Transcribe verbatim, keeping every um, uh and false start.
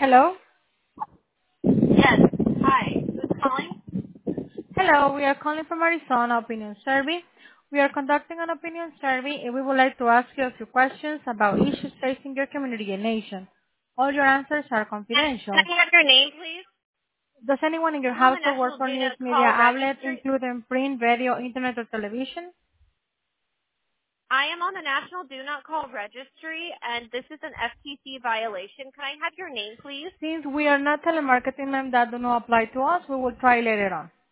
Hello? Yes. Hi. Who's calling? Hello, we are calling from Arizona Opinion Survey. We are conducting an opinion survey and we would like to ask you a few questions about issues facing your community and nation. All your answers are Can confidential. I have your name, please? Does anyone in your I'm on the household work National for Do news Not media Call outlet, Registry. including print, radio, internet, or television? I am on the National Do Not Call Registry, and this is an F T C violation. Can I have your name, please? Since we are not telemarketing and that do not apply to us, we will try later on.